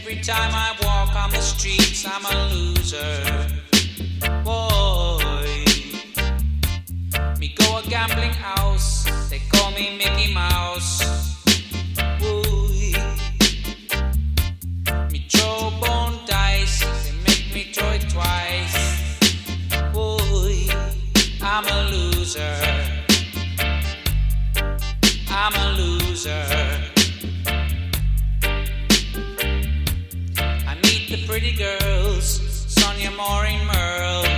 Every time I walk on the streets, I'm a loser. Boy, me go a gambling house, they call me Mickey Mouse. Boy, me throw bone dice, they make me throw it twice. Boy, I'm a loser. I'm a loser. Pretty girls, Sonia, Maureen, Merle.